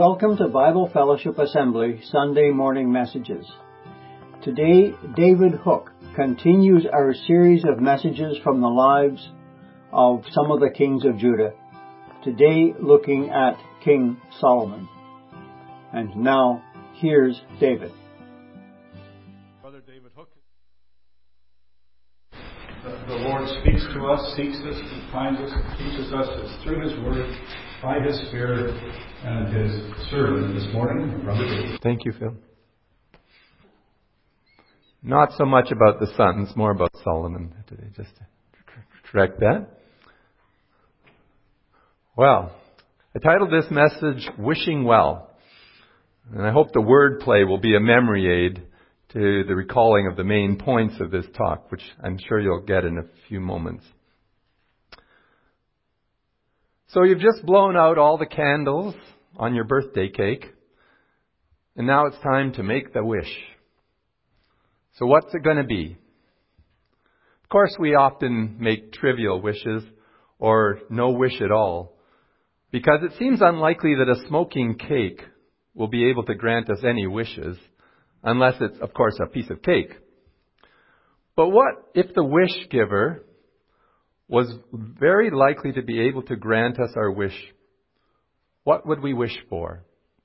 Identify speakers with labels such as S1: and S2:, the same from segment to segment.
S1: Welcome to Bible Fellowship Assembly Sunday morning messages. Today, David Hook continues our series of messages from the lives of some of the kings of Judah. Today, looking at King Solomon. And now, here's David.
S2: Brother David Hook. The Lord speaks to us, seeks us, and finds us, and teaches us. It's through His Word, by His Spirit, and His servant this morning, Brother David.
S3: Thank you, Phil. Not so much about the sons, more about Solomon today, just to correct that. Well, I titled this message, Wishing Well. And I hope the wordplay will be a memory aid to the recalling of the main points of this talk, which I'm sure you'll get in a few moments. So you've just blown out all the candles on your birthday cake, and now it's time to make the wish. So what's it going to be? Of course, we often make trivial wishes or no wish at all, because it seems unlikely that a smoking cake will be able to grant us any wishes, unless it's, of course, a piece of cake. But what if the wish giver was very likely to be able to grant us our wish? What would we wish for?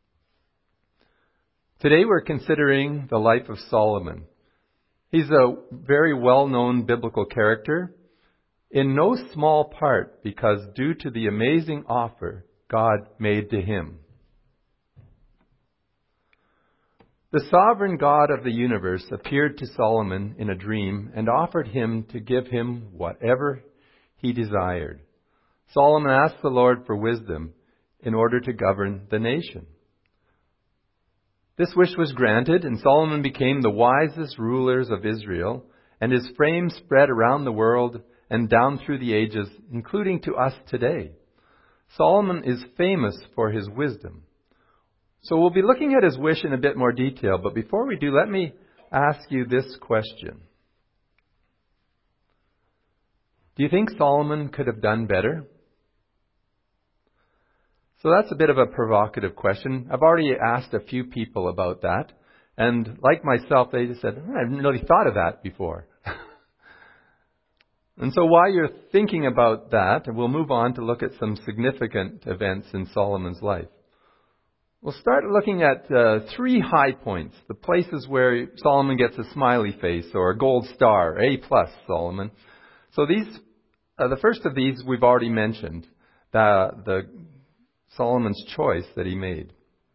S3: Today we're considering the life of Solomon. He's a very well-known biblical character, in no small part because due to the amazing offer God made to him. The sovereign God of the universe appeared to Solomon in a dream and offered him to give him whatever he desired. Solomon asked the Lord for wisdom in order to govern the nation. This wish was granted, and Solomon became the wisest rulers of Israel, and his fame spread around the world and down through the ages, including to us today. Solomon is famous for his wisdom. So we'll be looking at his wish in a bit more detail, but before we do, let me ask you this question. Do you think Solomon could have done better? So that's a bit of a provocative question. I've already asked a few people about that, and like myself, they just said, I haven't really thought of that before. And so while you're thinking about that, we'll move on to look at some significant events in Solomon's life. We'll start looking at 3 high points, the places where Solomon gets a smiley face or a gold star, A+ Solomon. So these, the first of these we've already mentioned, the Solomon's choice that he made.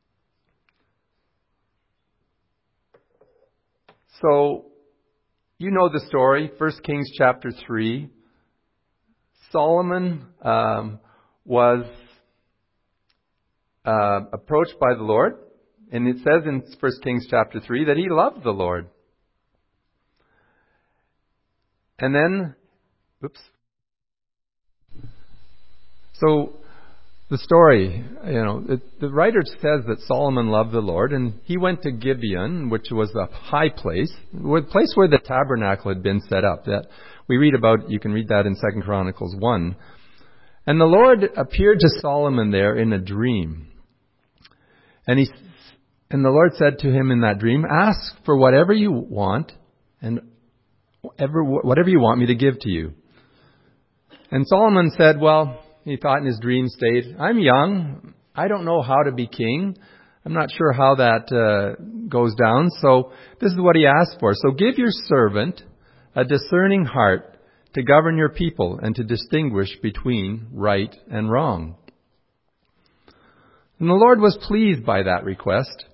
S3: So, you know the story, 1 Kings chapter 3. Solomon was approached by the Lord, and it says in 1 Kings chapter 3 that he loved the Lord. And then, So, the story, the writer says that Solomon loved the Lord, and he went to Gibeon, which was a high place, the place where the tabernacle had been set up. That we read about, you can read that in 2 Chronicles 1. And the Lord appeared to Solomon there in a dream. And the Lord said to him in that dream, ask for whatever you want, and whatever you want me to give to you. And Solomon said, well, he thought in his dream state, I'm young. I don't know how to be king. I'm not sure how that goes down. So this is what he asked for. So give your servant a discerning heart to govern your people and to distinguish between right and wrong. And the Lord was pleased by that request.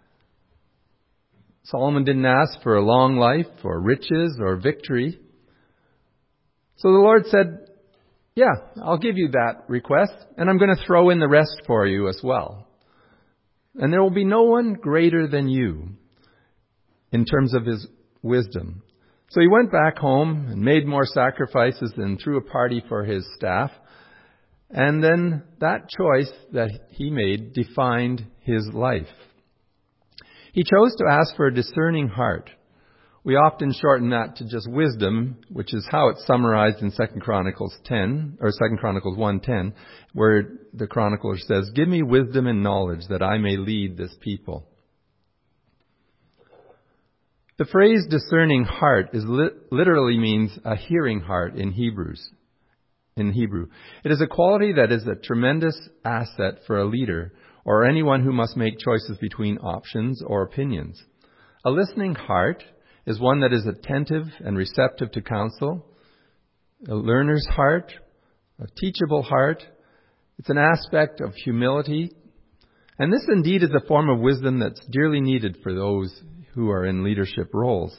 S3: Solomon didn't ask for a long life or riches or victory. So the Lord said, yeah, I'll give you that request, and I'm going to throw in the rest for you as well. And there will be no one greater than you in terms of his wisdom. So he went back home and made more sacrifices and threw a party for his staff. And then that choice that he made defined his life. He chose to ask for a discerning heart. We often shorten that to just wisdom, which is how it's summarized in 2 Chronicles 1:10, where the chronicler says, "Give me wisdom and knowledge that I may lead this people." The phrase discerning heart literally means a hearing heart in Hebrew. It is a quality that is a tremendous asset for a leader or anyone who must make choices between options or opinions. A listening heart is one that is attentive and receptive to counsel, a learner's heart, a teachable heart. It's an aspect of humility. And this indeed is a form of wisdom that's dearly needed for those who are in leadership roles.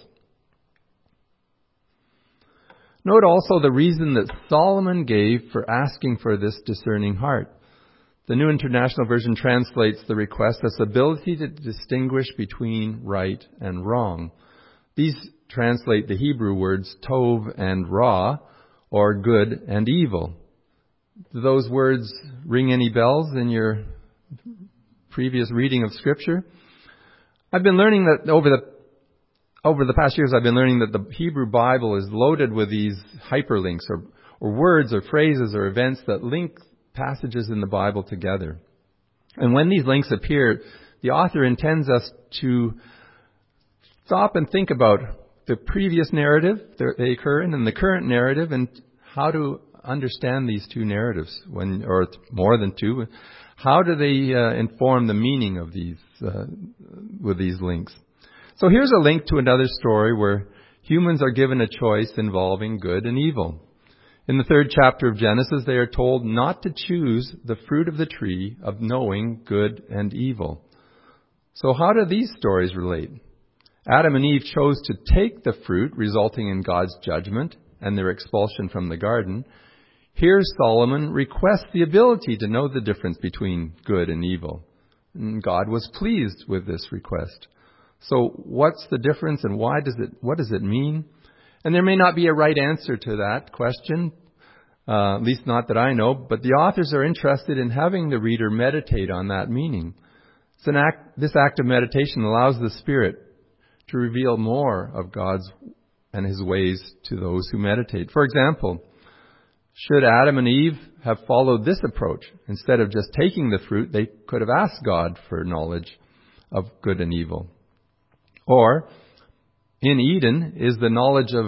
S3: Note also the reason that Solomon gave for asking for this discerning heart. The New International Version translates the request as ability to distinguish between right and wrong. These translate the Hebrew words tov and ra, or good and evil. Do those words ring any bells in your previous reading of Scripture? I've been learning that over the past years, I've been learning that the Hebrew Bible is loaded with these hyperlinks or words or phrases or events that link passages in the Bible together. And when these links appear, the author intends us to stop and think about the previous narrative they occur in and the current narrative and how to understand these two narratives, or more than two. How do they inform the meaning of these with these links? So here's a link to another story where humans are given a choice involving good and evil. In the 3rd chapter of Genesis, they are told not to choose the fruit of the tree of knowing good and evil. So how do these stories relate? Adam and Eve chose to take the fruit, resulting in God's judgment and their expulsion from the garden. Here Solomon requests the ability to know the difference between good and evil. And God was pleased with this request. So what's the difference and what does it mean? And there may not be a right answer to that question, at least not that I know, but the authors are interested in having the reader meditate on that meaning. This act of meditation allows the Spirit to reveal more of God's and His ways to those who meditate. For example, should Adam and Eve have followed this approach, instead of just taking the fruit, they could have asked God for knowledge of good and evil. Or, in Eden, is the knowledge of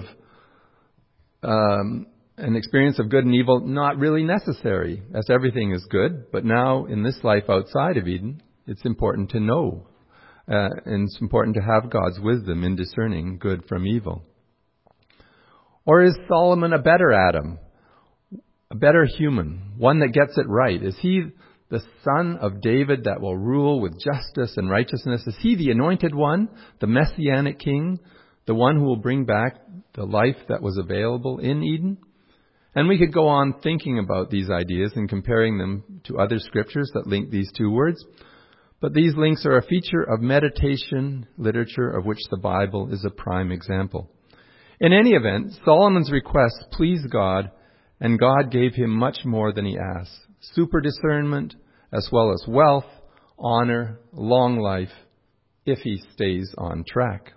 S3: an experience of good and evil not really necessary, as everything is good, but now in this life outside of Eden, it's important to know, and it's important to have God's wisdom in discerning good from evil. Or is Solomon a better Adam, a better human, one that gets it right? Is he the son of David that will rule with justice and righteousness? Is he the anointed one, the messianic king, the one who will bring back the life that was available in Eden? And we could go on thinking about these ideas and comparing them to other scriptures that link these two words. But these links are a feature of meditation literature of which the Bible is a prime example. In any event, Solomon's request pleased God, and God gave him much more than he asked. Super discernment, as well as wealth, honor, long life, if he stays on track.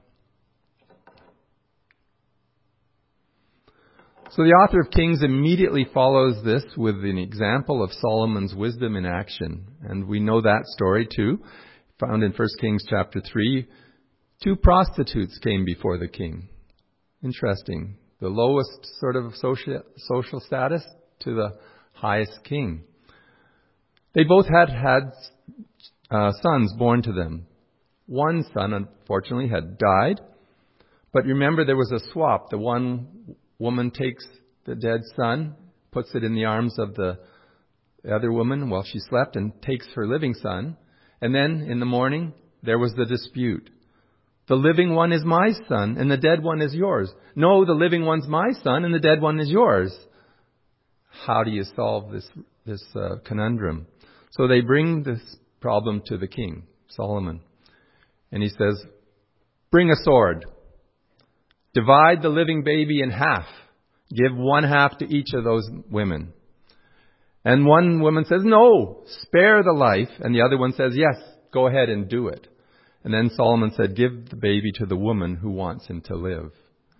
S3: So the author of Kings immediately follows this with an example of Solomon's wisdom in action. And we know that story too, found in 1 Kings chapter 3. 2 prostitutes came before the king. Interesting. The lowest sort of social status to the highest king. They both had sons born to them. One son, unfortunately, had died. But remember, there was a swap. The one woman takes the dead son, puts it in the arms of the other woman while she slept, and takes her living son. And then in the morning, there was the dispute. The living one is my son, and the dead one is yours. No, the living one's my son, and the dead one is yours. How do you solve this conundrum? So they bring this problem to the king, Solomon. And he says, bring a sword. Divide the living baby in half. Give one half to each of those women. And one woman says, no, spare the life. And the other one says, yes, go ahead and do it. And then Solomon said, "Give the baby to the woman who wants him to live."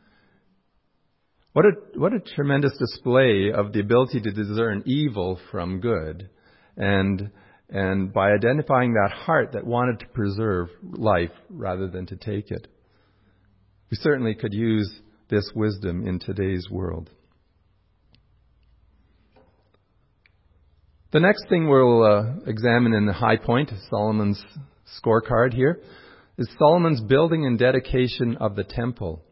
S3: What a tremendous display of the ability to discern evil from good. And by identifying that heart that wanted to preserve life rather than to take it. We certainly could use this wisdom in today's world. The next thing we'll examine in the high point of Solomon's scorecard here is Solomon's building and dedication of the temple.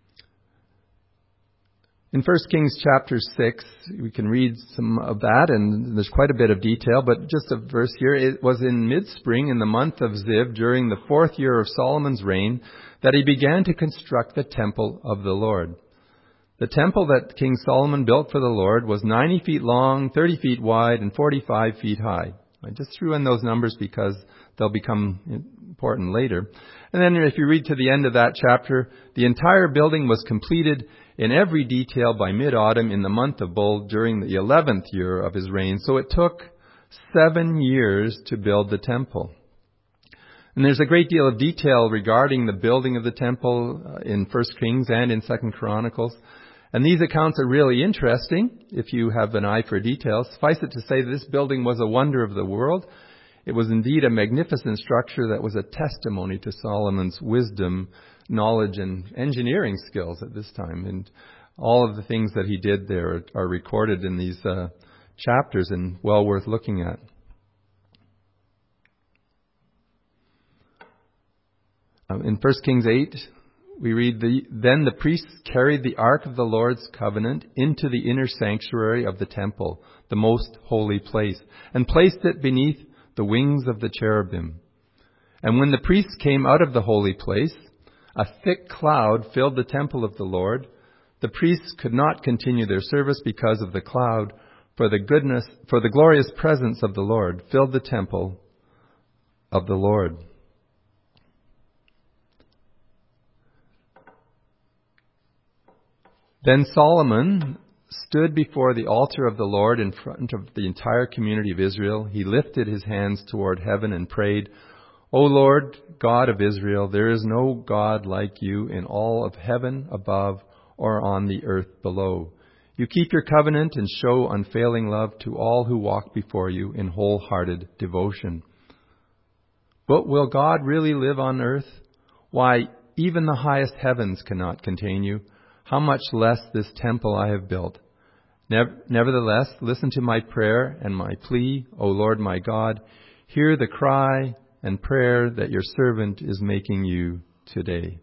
S3: In 1 Kings chapter 6, we can read some of that, and there's quite a bit of detail, but just a verse here. It was in mid-spring, in the month of Ziv, during the 4th year of Solomon's reign, that he began to construct the temple of the Lord. The temple that King Solomon built for the Lord was 90 feet long, 30 feet wide, and 45 feet high. I just threw in those numbers because they'll become important later. And then if you read to the end of that chapter, the entire building was completed in every detail by mid-autumn in the month of Bul during the 11th year of his reign. So it took 7 years to build the temple. And there's a great deal of detail regarding the building of the temple in 1 Kings and in 2 Chronicles. And these accounts are really interesting if you have an eye for details. Suffice it to say this building was a wonder of the world. It was indeed a magnificent structure that was a testimony to Solomon's wisdom, knowledge, and engineering skills at this time. And all of the things that he did there are recorded in these chapters and well worth looking at. In 1 Kings 8, we read, Then the priests carried the ark of the Lord's covenant into the inner sanctuary of the temple, the most holy place, and placed it beneath the wings of the cherubim. And when the priests came out of the holy place, a thick cloud filled the temple of the Lord. The priests could not continue their service because of the cloud, for the glorious presence of the Lord filled the temple of the Lord. Then Solomon stood before the altar of the Lord in front of the entire community of Israel. He lifted his hands toward heaven and prayed, O Lord, God of Israel, there is no God like you in all of heaven above or on the earth below. You keep your covenant and show unfailing love to all who walk before you in wholehearted devotion. But will God really live on earth? Why, even the highest heavens cannot contain you. How much less this temple I have built. Nevertheless, listen to my prayer and my plea, O Lord my God. Hear the cry and prayer that your servant is making you today.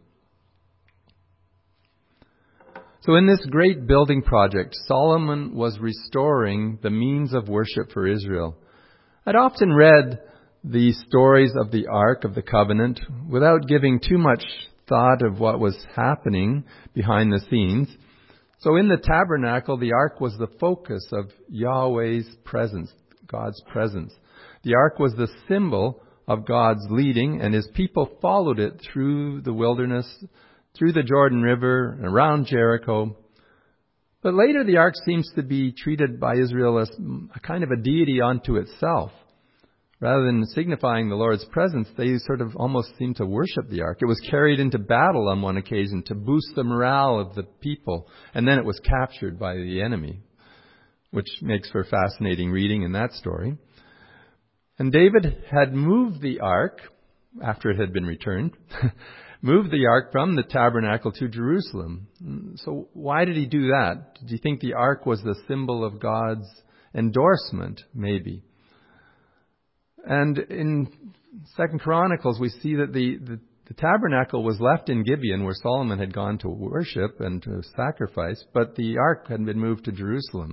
S3: So in this great building project, Solomon was restoring the means of worship for Israel. I'd often read the stories of the Ark of the Covenant without giving too much thought of what was happening behind the scenes. So in the tabernacle, the ark was the focus of Yahweh's presence, God's presence. The ark was the symbol of God's leading, and his people followed it through the wilderness, through the Jordan River, and around Jericho. But later the ark seems to be treated by Israel as a kind of a deity unto itself. Rather than signifying the Lord's presence, they sort of almost seem to worship the ark. It was carried into battle on one occasion to boost the morale of the people, and then it was captured by the enemy, which makes for fascinating reading in that story. And David had moved the ark, after it had been returned, moved the ark from the tabernacle to Jerusalem. So why did he do that? Do you think the ark was the symbol of God's endorsement? Maybe. And in 2 Chronicles, we see that the tabernacle was left in Gibeon, where Solomon had gone to worship and to sacrifice, but the ark had been moved to Jerusalem.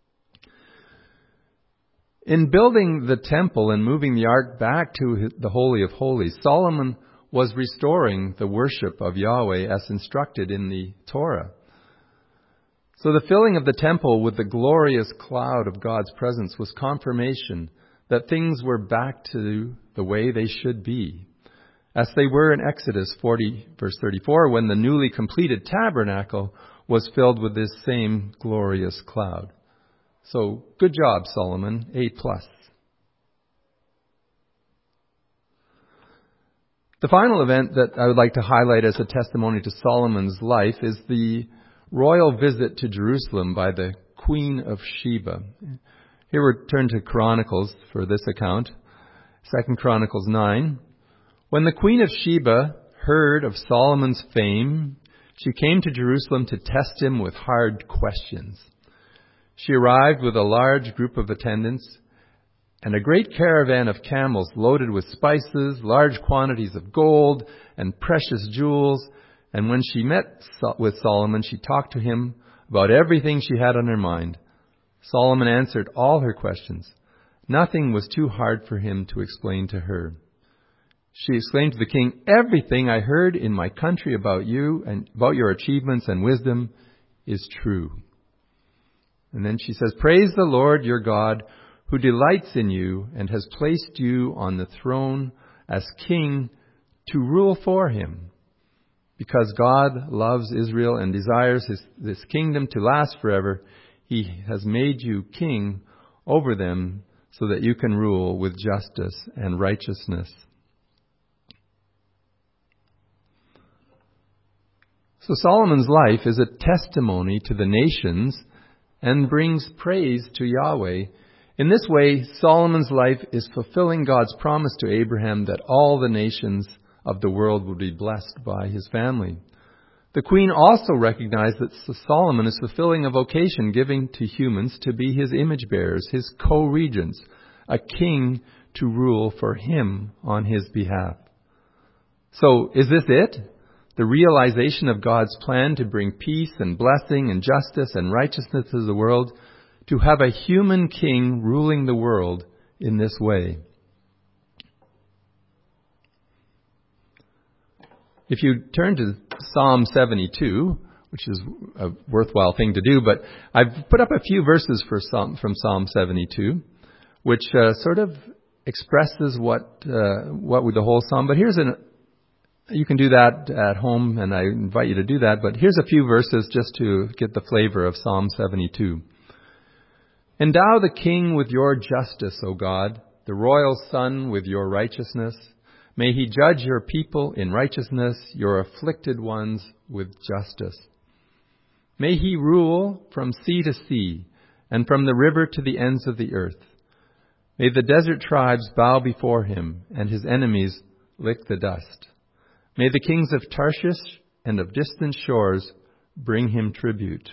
S3: In building the temple and moving the ark back to the Holy of Holies, Solomon was restoring the worship of Yahweh as instructed in the Torah. So the filling of the temple with the glorious cloud of God's presence was confirmation that things were back to the way they should be, as they were in Exodus 40, verse 34, when the newly completed tabernacle was filled with this same glorious cloud. So, good job, Solomon, A+. The final event that I would like to highlight as a testimony to Solomon's life is the royal visit to Jerusalem by the Queen of Sheba. Here we turn to Chronicles for this account. 2 Chronicles 9. When the Queen of Sheba heard of Solomon's fame, she came to Jerusalem to test him with hard questions. She arrived with a large group of attendants and a great caravan of camels loaded with spices, large quantities of gold, and precious jewels. And when she met with Solomon, she talked to him about everything she had on her mind. Solomon answered all her questions. Nothing was too hard for him to explain to her. She exclaimed to the king, "Everything I heard in my country about you and about your achievements and wisdom is true." And then she says, "Praise the Lord your God, who delights in you and has placed you on the throne as king to rule for him. Because God loves Israel and desires this kingdom to last forever, he has made you king over them so that you can rule with justice and righteousness." So Solomon's life is a testimony to the nations and brings praise to Yahweh. In this way, Solomon's life is fulfilling God's promise to Abraham that all the nations of the world will be blessed by his family. The queen also recognized that Solomon is fulfilling a vocation given to humans to be his image bearers, his co-regents, a king to rule for him on his behalf. So, is this it? The realization of God's plan to bring peace and blessing and justice and righteousness to the world, to have a human king ruling the world in this way. If you turn to Psalm 72, which is a worthwhile thing to do, but I've put up a few verses from Psalm 72, which sort of expresses what with the whole psalm. But you can do that at home, and I invite you to do that. But here's a few verses just to get the flavor of Psalm 72. "Endow the king with your justice, O God, the royal son with your righteousness. May he judge your people in righteousness, your afflicted ones with justice. May he rule from sea to sea and from the river to the ends of the earth. May the desert tribes bow before him and his enemies lick the dust. May the kings of Tarshish and of distant shores bring him tribute.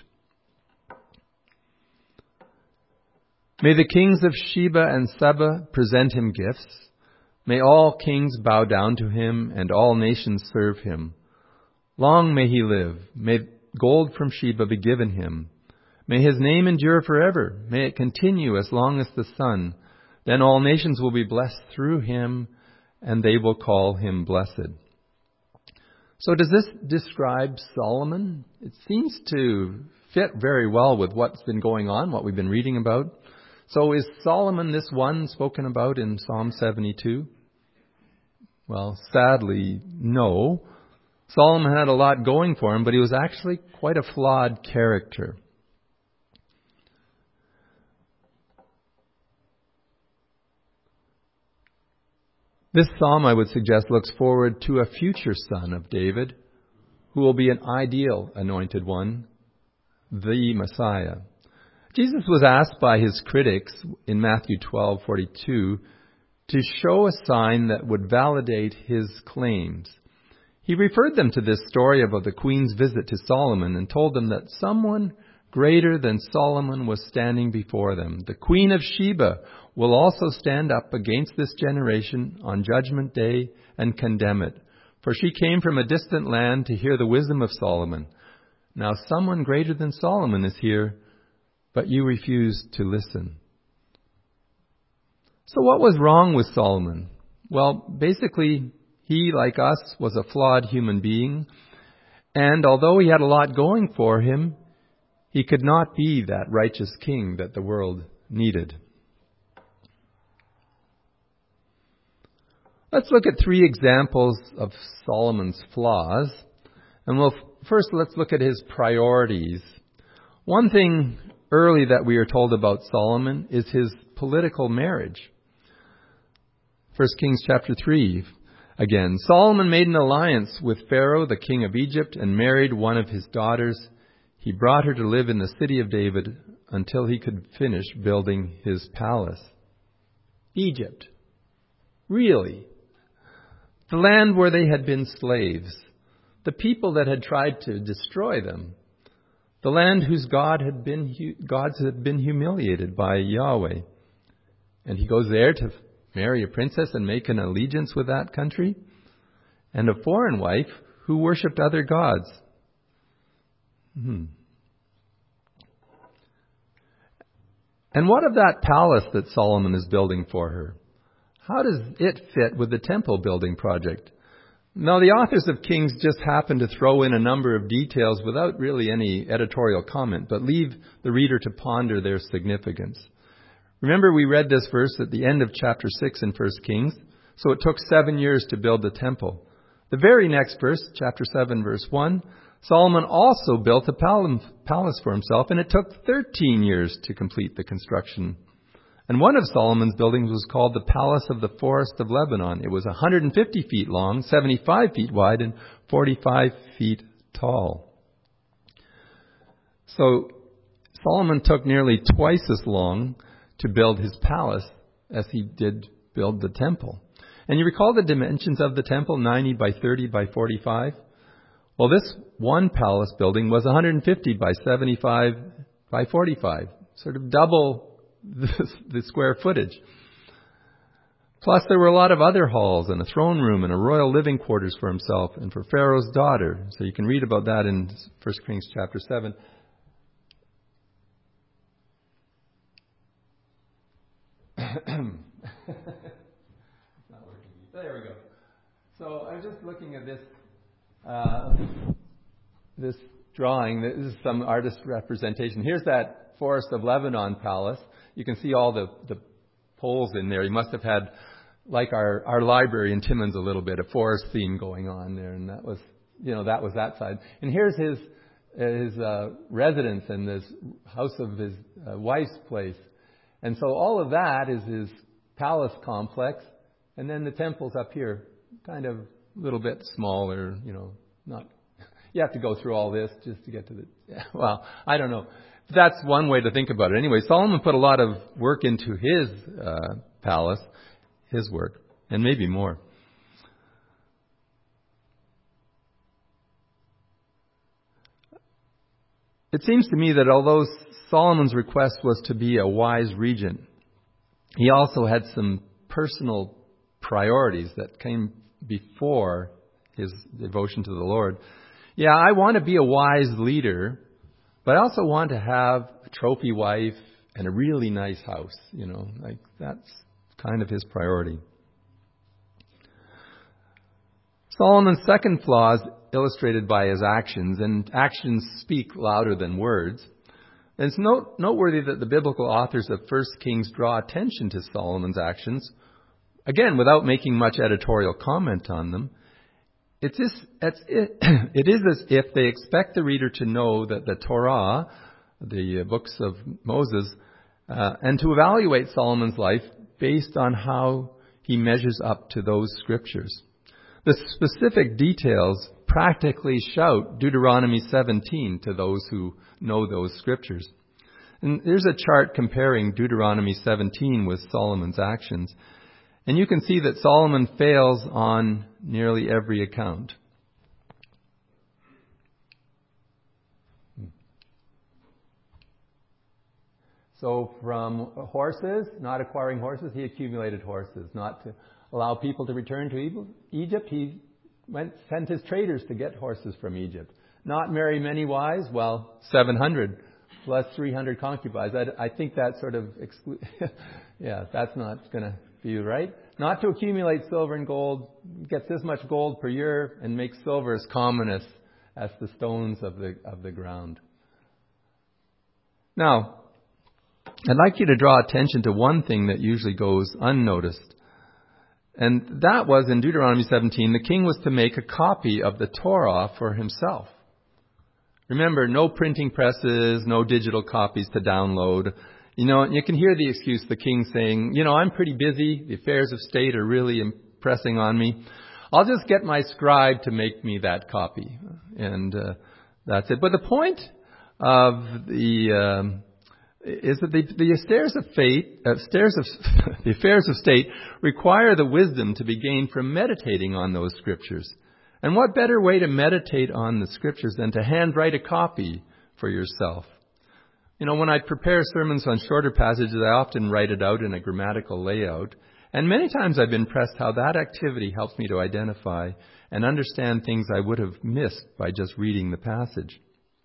S3: May the kings of Sheba and Seba present him gifts. May all kings bow down to him and all nations serve him. Long may he live. May gold from Sheba be given him. May his name endure forever. May it continue as long as the sun. Then all nations will be blessed through him, and they will call him blessed." So does this describe Solomon? It seems to fit very well with what's been going on, what we've been reading about. So is Solomon this one spoken about in Psalm 72? Well, sadly, no. Solomon had a lot going for him, but he was actually quite a flawed character. This psalm, I would suggest, looks forward to a future son of David, who will be an ideal anointed one, the Messiah. Jesus was asked by his critics in Matthew 12:42 to show a sign that would validate his claims. He referred them to this story about the queen's visit to Solomon and told them that someone greater than Solomon was standing before them. The Queen of Sheba will also stand up against this generation on Judgment Day and condemn it, for she came from a distant land to hear the wisdom of Solomon. Now someone greater than Solomon is here, but you refuse to listen. So what was wrong with Solomon? Well, basically, he, like us, was a flawed human being. And although he had a lot going for him, he could not be that righteous king that the world needed. Let's look at 3 examples of Solomon's flaws. And let's look at his priorities. One thing early that we are told about Solomon is his political marriage. 1 Kings chapter 3. again. Solomon made an alliance with Pharaoh, the king of Egypt, and married one of his daughters. He brought her to live in the city of David until he could finish building his palace. Egypt. Really? The land where they had been slaves. The people that had tried to destroy them. The land whose gods had been humiliated by Yahweh. And he goes there to marry a princess and make an allegiance with that country. And a foreign wife who worshipped other gods. And what of that palace that Solomon is building for her? How does it fit with the temple building project? Now, the authors of Kings just happen to throw in a number of details without really any editorial comment, but leave the reader to ponder their significance. Remember, we read this verse at the end of chapter 6 in 1 Kings. So it took 7 years to build the temple. The very next verse, chapter 7, verse 1, Solomon also built a palace for himself, and it took 13 years to complete the construction. And one of Solomon's buildings was called the Palace of the Forest of Lebanon. It was 150 feet long, 75 feet wide, and 45 feet tall. So Solomon took nearly twice as long to build his palace as he did build the temple. And you recall the dimensions of the temple, 90 by 30 by 45? Well, this one palace building was 150 by 75 by 45, sort of double the square footage. Plus, there were a lot of other halls and a throne room and a royal living quarters for himself and for Pharaoh's daughter. So you can read about that in 1 Kings chapter 7. There we go. So I'm just looking at this this drawing. This is some artist representation. Here's that Forest of Lebanon palace. You can see all the poles in there. He must have had, like our library in Timmins, a little bit of forest theme going on there, and that was that side. And here's his residence and this house of his wife's place. And so all of that is his palace complex, and then the temple's up here, kind of a little bit smaller, not. You have to go through all this just to get to well, I don't know. That's one way to think about it. Anyway, Solomon put a lot of work into his palace, his work, and maybe more. It seems to me that although Solomon's request was to be a wise regent, he also had some personal priorities that came before his devotion to the Lord. Yeah, I want to be a wise leader, but I also want to have a trophy wife and a really nice house. That's kind of his priority. Solomon's second flaw is illustrated by his actions, and actions speak louder than words. And it's noteworthy that the biblical authors of 1 Kings draw attention to Solomon's actions, again, without making much editorial comment on them. It is as if they expect the reader to know that the Torah, the books of Moses, and to evaluate Solomon's life based on how he measures up to those scriptures. The specific details practically shout Deuteronomy 17 to those who know those scriptures. And there's a chart comparing Deuteronomy 17 with Solomon's actions. And you can see that Solomon fails on nearly every account. So from horses, not acquiring horses, he accumulated horses. Not to allow people to return to Egypt, he sent his traders to get horses from Egypt. Not marry many wives, 700 plus 300 concubines. I think that sort of that's not going to be right. Not to accumulate silver and gold, gets this much gold per year and makes silver as common as the stones of the ground. Now, I'd like you to draw attention to one thing that usually goes unnoticed. And that was in Deuteronomy 17, the king was to make a copy of the Torah for himself. Remember, no printing presses, no digital copies to download. You can hear the excuse, the king saying, I'm pretty busy. The affairs of state are really impressing on me. I'll just get my scribe to make me that copy. And that's it. But the point of is that the affairs of state require the wisdom to be gained from meditating on those scriptures. And what better way to meditate on the scriptures than to handwrite a copy for yourself? You know, when I prepare sermons on shorter passages, I often write it out in a grammatical layout. And many times I've been impressed how that activity helps me to identify and understand things I would have missed by just reading the passage.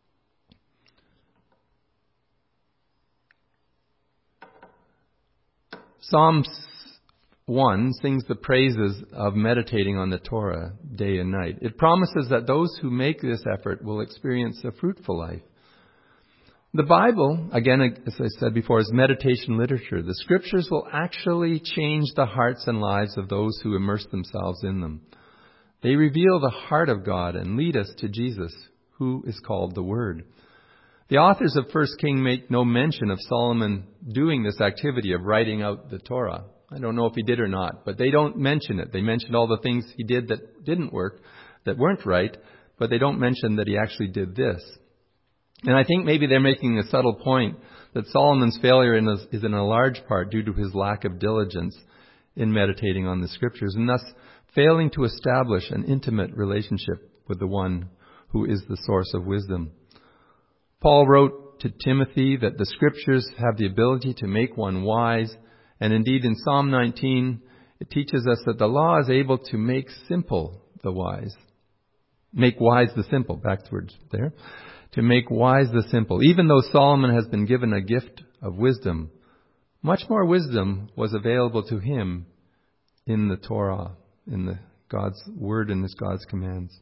S3: Psalm 1 sings the praises of meditating on the Torah day and night. It promises that those who make this effort will experience a fruitful life. The Bible, again, as I said before, is meditation literature. The scriptures will actually change the hearts and lives of those who immerse themselves in them. They reveal the heart of God and lead us to Jesus, who is called the Word. The authors of 1 Kings make no mention of Solomon doing this activity of writing out the Torah. I don't know if he did or not, but they don't mention it. They mentioned all the things he did that didn't work, that weren't right, but they don't mention that he actually did this. And I think maybe they're making a subtle point that Solomon's failure is in a large part due to his lack of diligence in meditating on the scriptures, and thus failing to establish an intimate relationship with the one who is the source of wisdom. Paul wrote to Timothy that the scriptures have the ability to make one wise, and indeed in Psalm 19 it teaches us that the law is able to make simple the wise. Make wise the simple, backwards there. To make wise the simple. Even though Solomon has been given a gift of wisdom, much more wisdom was available to him in the Torah, in the God's word and his God's commands.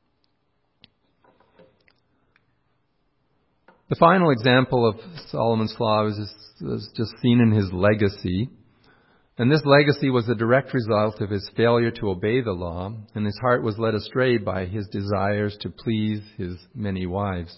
S3: The final example of Solomon's flaw is just seen in his legacy. And this legacy was a direct result of his failure to obey the law, and his heart was led astray by his desires to please his many wives.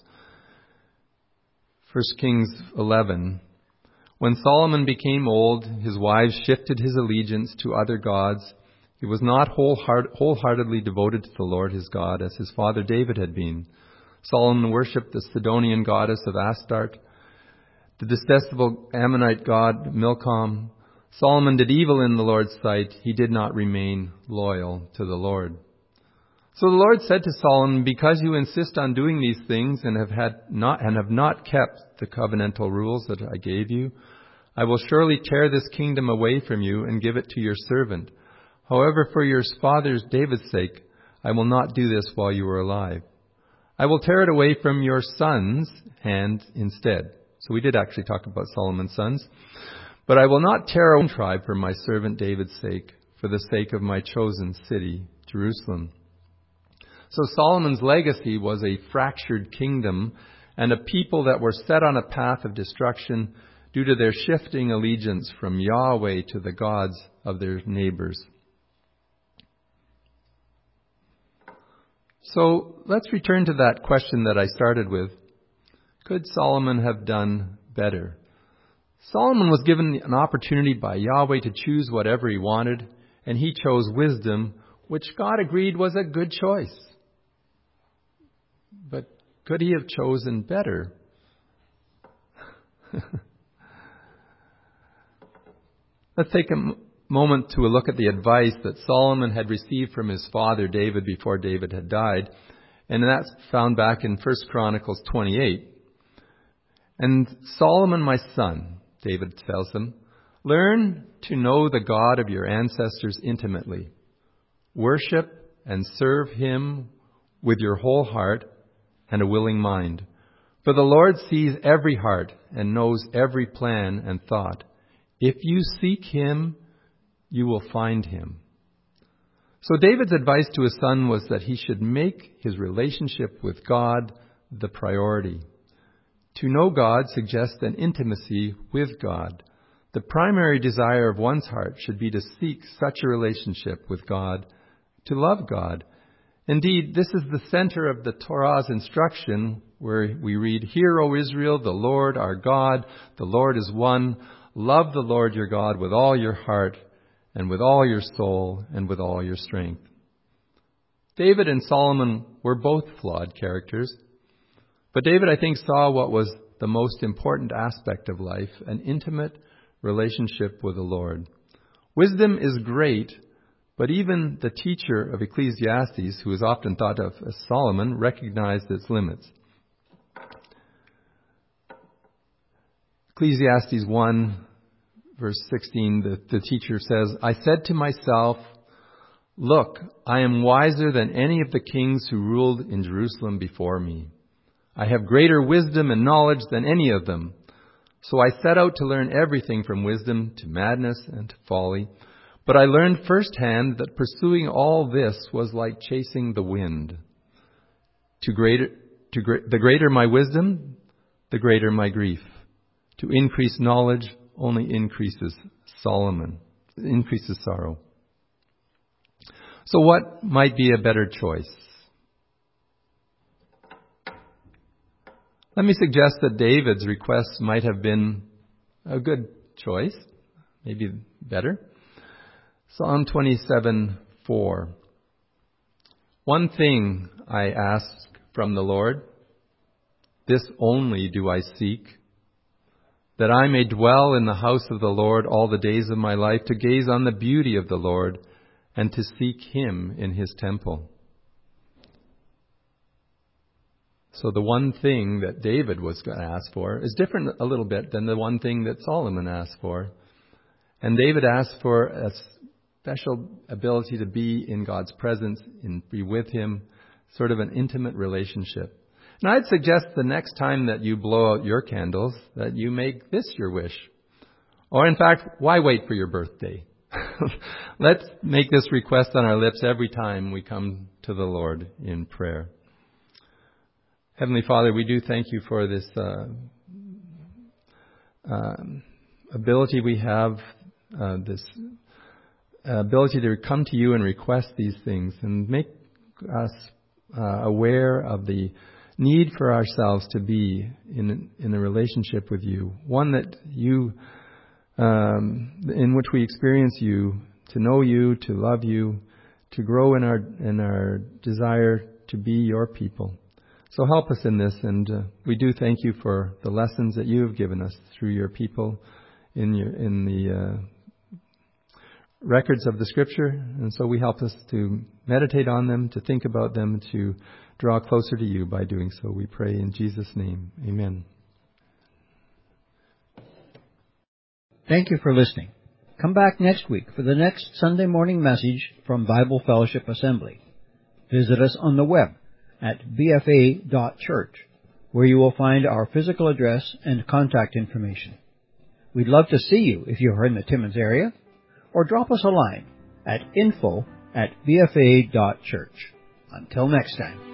S3: 1 Kings 11. When Solomon became old, his wives shifted his allegiance to other gods. He was not wholeheartedly devoted to the Lord his God as his father David had been. Solomon worshipped the Sidonian goddess of Astarte, the detestable Ammonite god Milcom. Solomon did evil in the Lord's sight. He did not remain loyal to the Lord. So the Lord said to Solomon, because you insist on doing these things and have not kept the covenantal rules that I gave you, I will surely tear this kingdom away from you and give it to your servant. However, for your father David's sake, I will not do this while you are alive. I will tear it away from your son's hand instead. So we did actually talk about Solomon's sons. But I will not tear away my tribe for my servant David's sake, for the sake of my chosen city, Jerusalem. So Solomon's legacy was a fractured kingdom and a people that were set on a path of destruction due to their shifting allegiance from Yahweh to the gods of their neighbors. So let's return to that question that I started with. Could Solomon have done better? Solomon was given an opportunity by Yahweh to choose whatever he wanted, and he chose wisdom, which God agreed was a good choice. But could he have chosen better? Let's take a moment to look at the advice that Solomon had received from his father David before David had died. And that's found back in 1 Chronicles 28. And Solomon, my son, David tells him, learn to know the God of your ancestors intimately. Worship and serve him with your whole heart and a willing mind. For the Lord sees every heart and knows every plan and thought. If you seek him, you will find him. So David's advice to his son was that he should make his relationship with God the priority. To know God suggests an intimacy with God. The primary desire of one's heart should be to seek such a relationship with God, to love God. Indeed, this is the center of the Torah's instruction, where we read, Hear, O Israel, the Lord our God, the Lord is one. Love the Lord your God with all your heart, and with all your soul, and with all your strength. David and Solomon were both flawed characters. But David, I think, saw what was the most important aspect of life, an intimate relationship with the Lord. Wisdom is great, but even the teacher of Ecclesiastes, who is often thought of as Solomon, recognized its limits. Ecclesiastes 1, verse 16, the teacher says, "I said to myself, look, I am wiser than any of the kings who ruled in Jerusalem before me. I have greater wisdom and knowledge than any of them. So I set out to learn everything from wisdom to madness and to folly. But I learned firsthand that pursuing all this was like chasing the wind. The greater my wisdom, the greater my grief. To increase knowledge only increases sorrow." So what might be a better choice? Let me suggest that David's request might have been a good choice, maybe better. Psalm 27:4. "One thing I ask from the Lord, this only do I seek, that I may dwell in the house of the Lord all the days of my life, to gaze on the beauty of the Lord and to seek Him in His temple." So the one thing that David was going to ask for is different a little bit than the one thing that Solomon asked for. And David asked for a special ability to be in God's presence and be with Him, sort of an intimate relationship. And I'd suggest the next time that you blow out your candles, that you make this your wish. Or in fact, why wait for your birthday? Let's make this request on our lips every time we come to the Lord in prayer. Heavenly Father, we do thank you for this ability we have, this ability to come to you and request these things and make us aware of the need for ourselves to be in a relationship with you, one that you, in which we experience you, to know you, to love you, to grow in our desire to be your people. So help us in this, and we do thank you for the lessons that you have given us through your people in the records of the Scripture, and so we help us to meditate on them, to think about them, to draw closer to you by doing so. We pray in Jesus' name. Amen.
S1: Thank you for listening. Come back next week for the next Sunday morning message from Bible Fellowship Assembly. Visit us on the web at bfa.church, where you will find our physical address and contact information. We'd love to see you if you're in the Timmins area, or drop us a line at info@bfa.church. Until next time.